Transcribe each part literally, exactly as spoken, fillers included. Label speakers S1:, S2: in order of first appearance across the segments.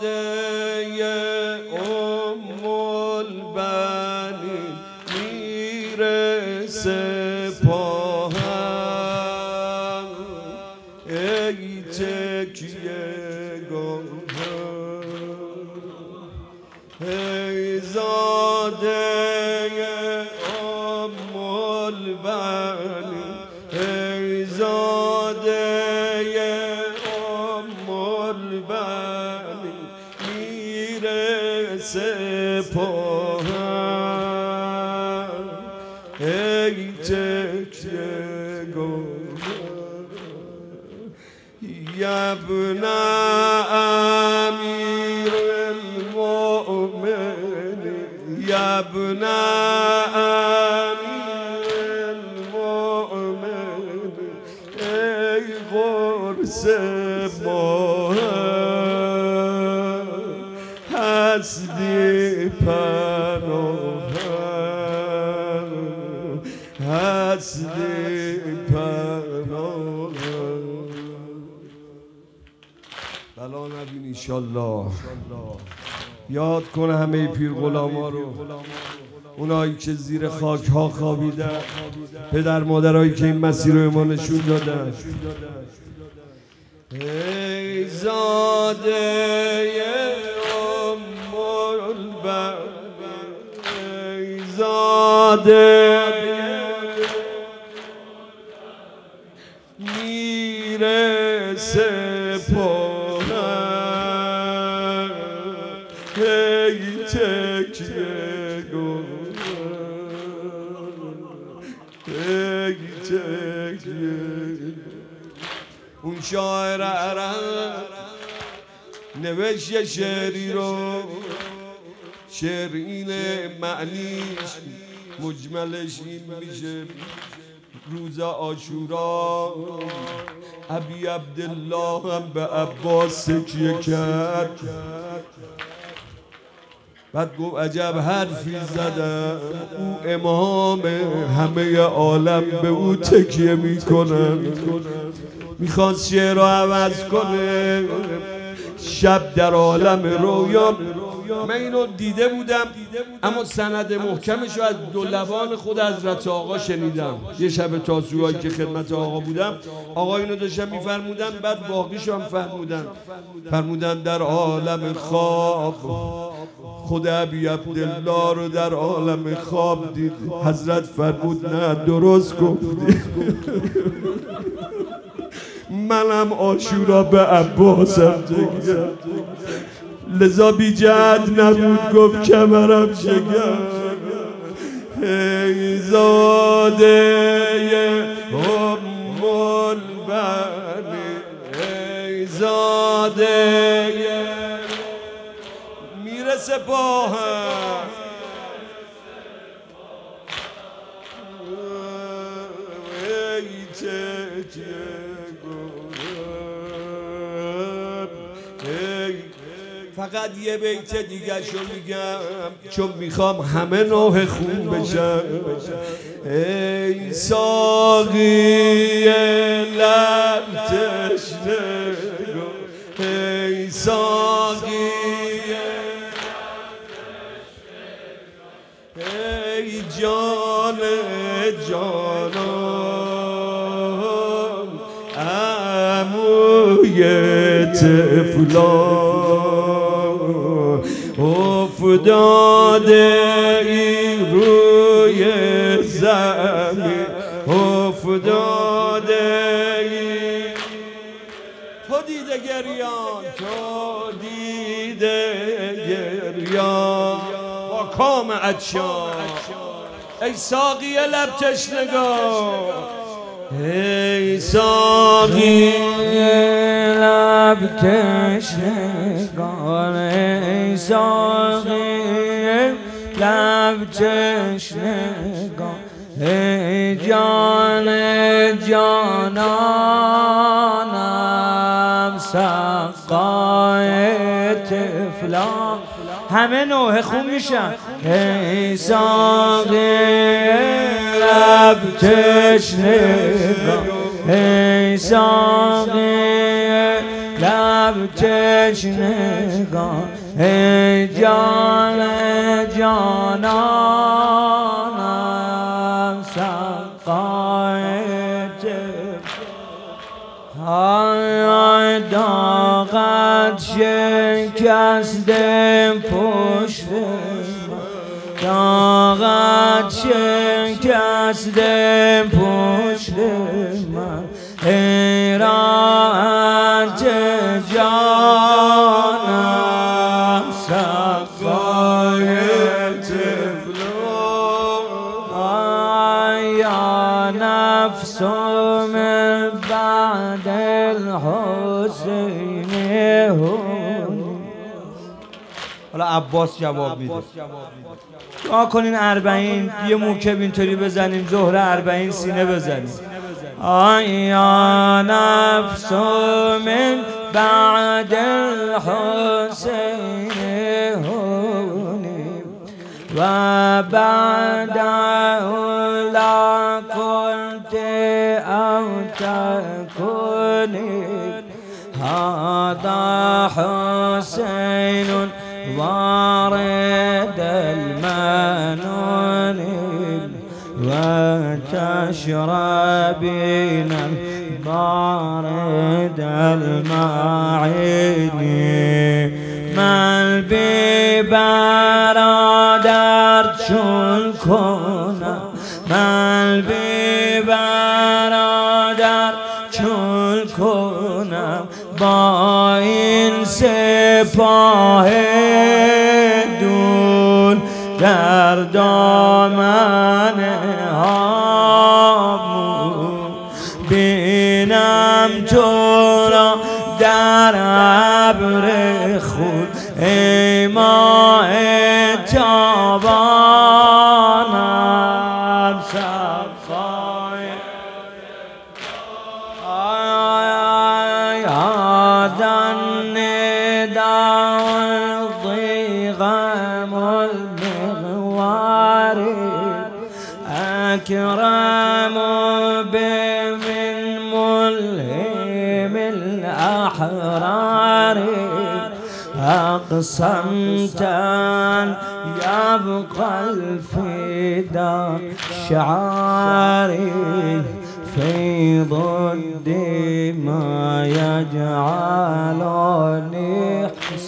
S1: ام البنین میرسه پاهم، ای تکیه گاهم، ای زاده ام البنین، ای زاده ام البنین میرسه پاهم، ای تکیه گاهم، یا ابن امیر المؤمنین، یا ابن امیر المؤمنین، ای قرص ماهم، هستی پناهم، هستی پناهم. بلا نبین ایشالله. یاد کنه همه پیر غلاما رو، اونایی که زیر خاک ها خوابیدن، پدر مادرایی که این مسیر رو ما نشون دادن. ای زاده ام البنین، ای زاده میرسه پاهم، ای تکیه گاهم، ای تکیه. اون شاعر عرب نوشت یه شعری رو، شعر اینه، معنیش مجملش این میشه: روز عاشورا ابی عبدالله هم به عباس تکیه کرد، بعد گفت عجب حرفی زدم، او امام همه عالم به او تکیه میکنن. میخواست شعر رو عوض کنه. شب در عالم رویا، من اینو دیده بودم اما سند محکمش رو از دو لبان خود حضرت آقا شنیدم. یه شب تاسوعایی که خدمت آقا بودم، آقا اینو داشتم میفرمودن، بعد باقیش هم فرمودن. فرمودن در عالم خواب خود ابی عبدالله رو در عالم خواب دید. حضرت فرمود نه درست گفتی. منم عاشورا به عباسم تکیه، لذا بی جهد نبود گفت کمرم شکم. ای زاده ام البنین، ای زاده میرسه پاهم، ای تکیه. فقط یه بیت دیگه شو میگم چون میخوام همه نوح خون بشن. ای ساقی لب تشنه، ای ساقی ای جان جانان، عموی طفلان، افتاده ای روی زمین، افتاده ای. تو دیده گریان، تو دیده گریان با کام عطشان. ای ساقی لب تشنگان، ای ساقی
S2: لب تشنگان، ای ساقی لب تشنگان، ای جان جانانم سقای طفلان. همه نوح خون میشن. ای ساقی لب تشنگان، ای ساقی لب تشنگان ای جان جانانم سقای های داغت شکسته پشت داغت شکسته پشت من ای راحت جانم سقای طفلان یا نفس من بعد الحسین هونی. حالا عباس جواب میده دعا کنین اربعین یه موکب اینطوری بزنیم ظهر اربعین سینه بزنیم. آیا نفس من بعد الحسین هونی و بعد لا كنت أو تكوني هذا حسين وارد المنون وتشربين بارد المعين من ببرادر چون کنم من ببرادر چون کنم با این سپاه دون در دامن آمون بینم تو را در ابر خود ای ماه تابانم صفای یادن نداء ضیغم المغوار اکرم بمن ملهم الاحرار أقسمت أن يبقى الفدا شعاري فيض الدماء يجعلني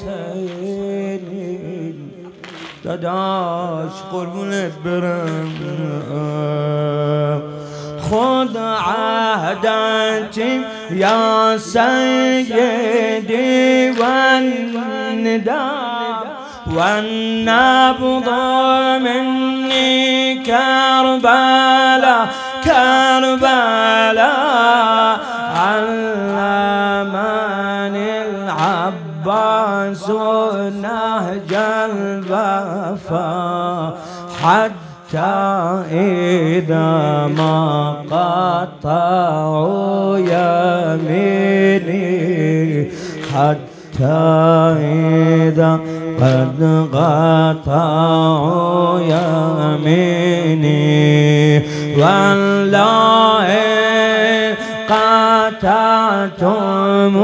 S2: حسيني داداش قربونت برم خود عهدتي يا سيدي والنداء والنبض مني كربلاء كربلاء علمني العباس نهج الوفاء حتى إذا ما قطعوا يميني حتى إذا قد قطعوا يميني والله قطعتم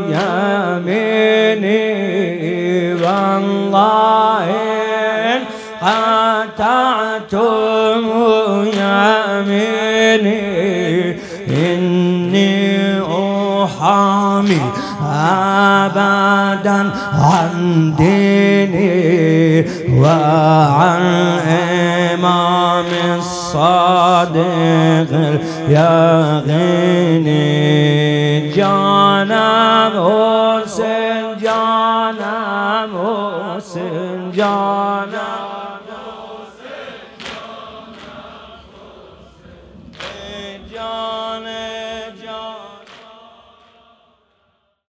S2: يميني والله قطعتم يميني إني أحامي أبدا عن ديني وعن إمام الصادق اليقين جانا